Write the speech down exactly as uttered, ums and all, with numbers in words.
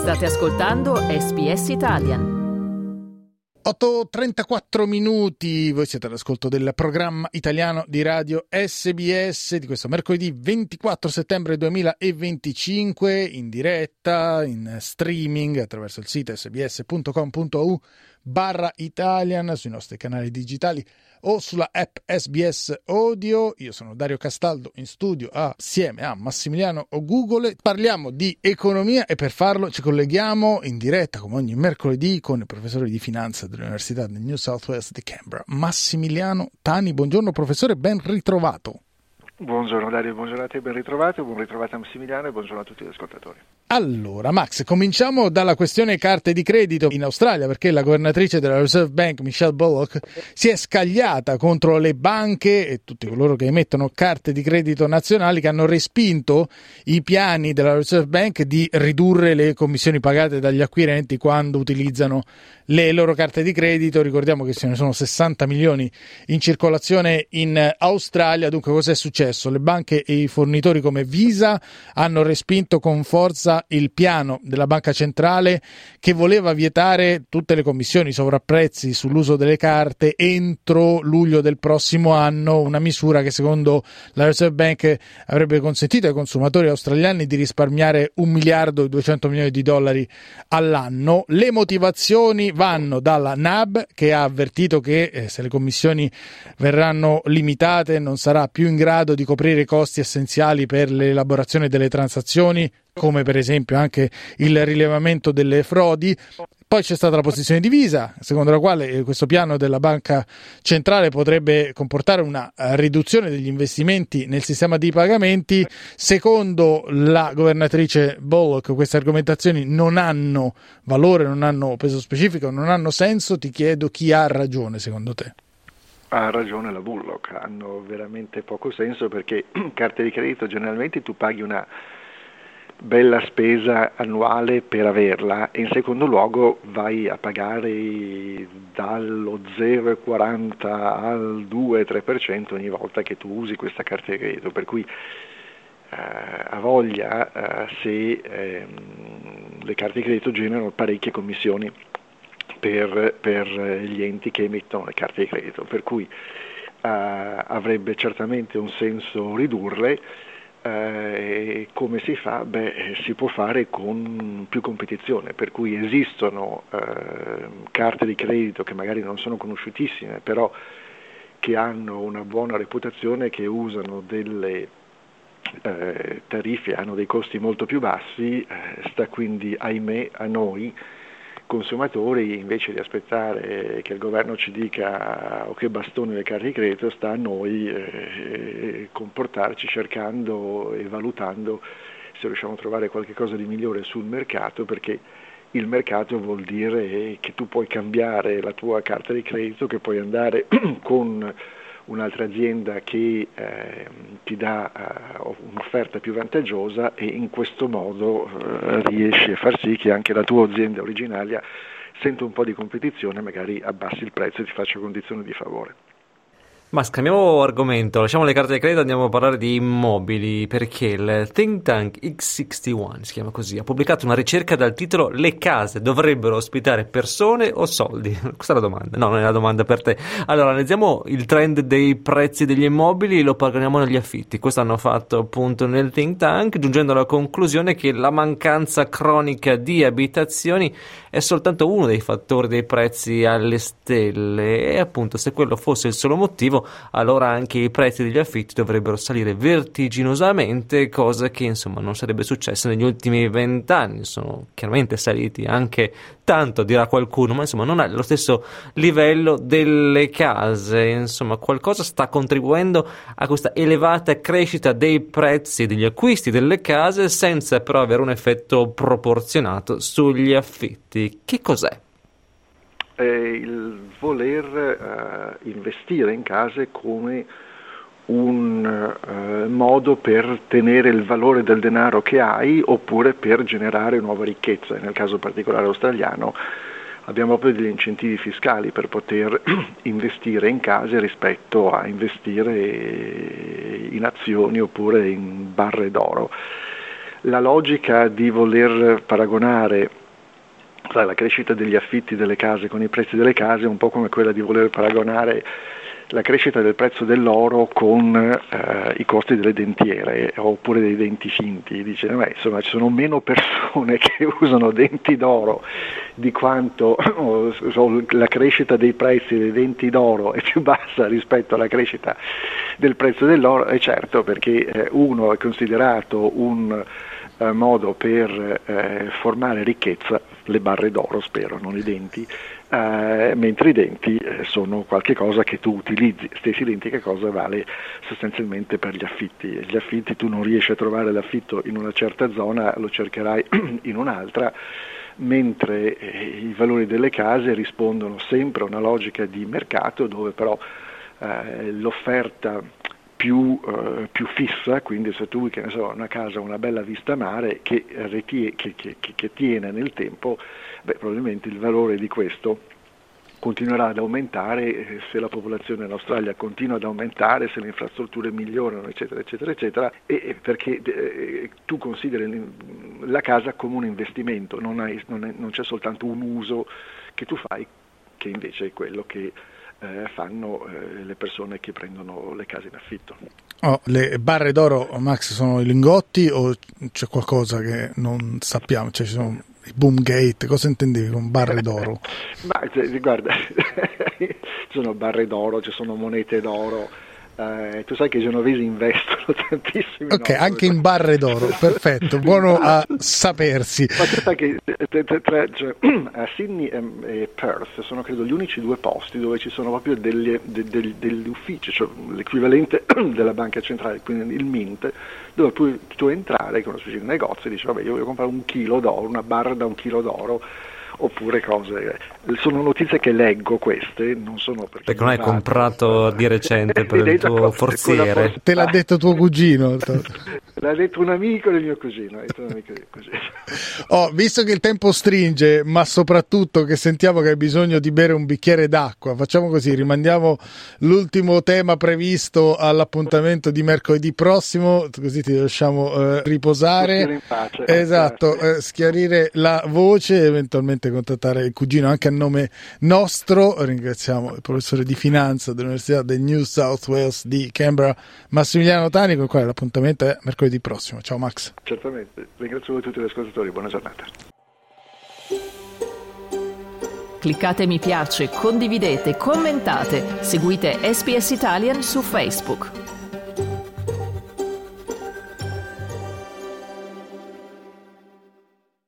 State ascoltando S B S Italian. otto e trentaquattro minuti, voi siete all'ascolto del programma italiano di radio S B S di questo mercoledì ventiquattro settembre duemilaventicinque, in diretta, in streaming attraverso il sito sbs.com.au barra Italian, sui nostri canali digitali o sulla app S B S Audio. Io sono Dario Castaldo, in studio assieme a Massimiliano Gugole. Parliamo di economia e per farlo ci colleghiamo in diretta come ogni mercoledì con il professore di finanza dell'Università del New South Wales di Canberra, Massimiliano Tani. Buongiorno professore, ben ritrovato. Buongiorno Dario, buongiorno a te, ben ritrovato, buon ritrovato a Massimiliano e buongiorno a tutti gli ascoltatori. Allora Max, cominciamo dalla questione carte di credito in Australia, perché la governatrice della Reserve Bank, Michelle Bullock, si è scagliata contro le banche e tutti coloro che emettono carte di credito nazionali che hanno respinto i piani della Reserve Bank di ridurre le commissioni pagate dagli acquirenti quando utilizzano le loro carte di credito. Ricordiamo che ce ne sono sessanta milioni in circolazione in Australia. Dunque cosa è successo? Le banche e i fornitori come Visa hanno respinto con forza il piano della banca centrale che voleva vietare tutte le commissioni sovrapprezzi sull'uso delle carte entro luglio del prossimo anno, una misura che secondo la Reserve Bank avrebbe consentito ai consumatori australiani di risparmiare un miliardo e duecento milioni di dollari all'anno. Le motivazioni vanno dalla N A B, che ha avvertito che eh, se le commissioni verranno limitate non sarà più in grado di coprire i costi essenziali per l'elaborazione delle transazioni, come per esempio anche il rilevamento delle frodi. Poi c'è stata la posizione di Visa, secondo la quale questo piano della banca centrale potrebbe comportare una riduzione degli investimenti nel sistema di pagamenti. Secondo la governatrice Bullock queste argomentazioni non hanno valore, non hanno peso specifico, non hanno senso. Ti chiedo chi ha ragione secondo te. Ha ragione la Bullock, hanno veramente poco senso, perché carte di credito generalmente tu paghi una bella spesa annuale per averla e in secondo luogo vai a pagare dallo zero virgola quaranta al due tre per cento ogni volta che tu usi questa carta di credito, per cui eh, a voglia eh, se eh, le carte di credito generano parecchie commissioni per, per gli enti che emettono le carte di credito, per cui eh, avrebbe certamente un senso ridurle. Eh, come si fa? Beh, si può fare con più competizione, per cui esistono eh, carte di credito che magari non sono conosciutissime, però che hanno una buona reputazione, che usano delle eh, tariffe, hanno dei costi molto più bassi. Eh, sta quindi, ahimè, a noi consumatori, invece di aspettare che il governo ci dica o che bastone le carte di credito, sta a noi eh, comportarci cercando e valutando se riusciamo a trovare qualche cosa di migliore sul mercato, perché il mercato vuol dire che tu puoi cambiare la tua carta di credito, che puoi andare con un'altra azienda che eh, ti dà uh, un'offerta più vantaggiosa e in questo modo uh, riesci a far sì che anche la tua azienda originaria senta un po' di competizione, magari abbassi il prezzo e ti faccia condizioni di favore. Ma cambiamo argomento, lasciamo le carte di credito, andiamo a parlare di immobili, perché il think tank X sessantuno, si chiama così, ha pubblicato una ricerca dal titolo "Le case dovrebbero ospitare persone o soldi?" Questa è la domanda, no, non è la domanda per te. Allora, analizziamo il trend dei prezzi degli immobili e lo paragoniamo negli affitti. Questo hanno fatto appunto nel think tank, giungendo alla conclusione che la mancanza cronica di abitazioni è soltanto uno dei fattori dei prezzi alle stelle, e appunto se quello fosse il solo motivo, allora anche i prezzi degli affitti dovrebbero salire vertiginosamente, cosa che insomma non sarebbe successa negli ultimi vent'anni. Sono chiaramente saliti anche tanto, dirà qualcuno, ma insomma non è lo stesso livello delle case. Insomma, qualcosa sta contribuendo a questa elevata crescita dei prezzi degli acquisti delle case, senza però avere un effetto proporzionato sugli affitti. Che cos'è? Eh, il voler eh, investire in case come un eh, modo per tenere il valore del denaro che hai, oppure per generare nuova ricchezza. Nel caso particolare australiano abbiamo proprio degli incentivi fiscali per poter investire in case rispetto a investire in azioni oppure in barre d'oro. la logica di voler paragonare sai, la crescita degli affitti delle case con i prezzi delle case è un po' come quella di voler paragonare la crescita del prezzo dell'oro con eh, i costi delle dentiere oppure dei denti finti. Dice, beh, insomma, ci sono meno persone che usano denti d'oro di quanto oh, la crescita dei prezzi dei denti d'oro è più bassa rispetto alla crescita del prezzo dell'oro. E certo, perché eh, uno è considerato un eh, modo per eh, formare ricchezza, le barre d'oro spero, non i denti, Uh, mentre i denti eh, sono qualche cosa che tu utilizzi. Stessa identica cosa vale sostanzialmente per gli affitti. Gli affitti tu non riesci a trovare l'affitto in una certa zona, lo cercherai in un'altra, mentre eh, i valori delle case rispondono sempre a una logica di mercato dove però eh, l'offerta più, eh, più fissa, quindi se tu vuoi che ne so, una casa, una bella vista mare che, retie, che, che, che tiene nel tempo, beh, probabilmente il valore di questo continuerà ad aumentare se la popolazione in Australia continua ad aumentare, se le infrastrutture migliorano, eccetera, eccetera, eccetera, e perché eh, tu consideri la casa come un investimento, non, hai, non, è, non c'è soltanto un uso che tu fai, che invece è quello che eh, fanno eh, le persone che prendono le case in affitto. Oh, le barre d'oro, Max, sono i lingotti o c'è qualcosa che non sappiamo? Cioè, ci sono i boom gate, cosa intendevi con barre d'oro? Ma guarda, ci sono barre d'oro, ci sono monete d'oro, eh, tu sai che i genovesi investono tantissimo. Ok, in oro, anche in barre d'oro, perfetto, buono a sapersi. Ma tu sai che tra, tra, cioè, a Sydney e Perth sono credo gli unici due posti dove ci sono proprio degli, de, de, degli uffici, cioè l'equivalente della banca centrale, quindi il Mint, dove puoi tu entrare con una specie di negozio e dici vabbè io voglio comprare un chilo d'oro, una barra da un chilo d'oro, oppure cose. Sono notizie che leggo queste, non sono perché, perché non hai comprato di recente per il tuo forziere. Te l'ha detto tuo cugino. L'ha detto un amico del mio cugino, detto un amico del cugino. Oh, visto che il tempo stringe, ma soprattutto che sentiamo che hai bisogno di bere un bicchiere d'acqua, facciamo così, rimandiamo l'ultimo tema previsto all'appuntamento di mercoledì prossimo, così ti lasciamo eh, riposare. In pace, esatto, eh, schiarire la voce, eventualmente contattare il cugino anche a nome nostro. Ringraziamo il professore di finanza dell'Università del New South Wales di Canberra, Massimiliano Tani, con il quale l'appuntamento è mercoledì prossimo. Ciao Max. Certamente, ringrazio voi tutti gli ascoltatori, buona giornata. Cliccate mi piace, condividete, commentate, seguite S B S Italian su Facebook.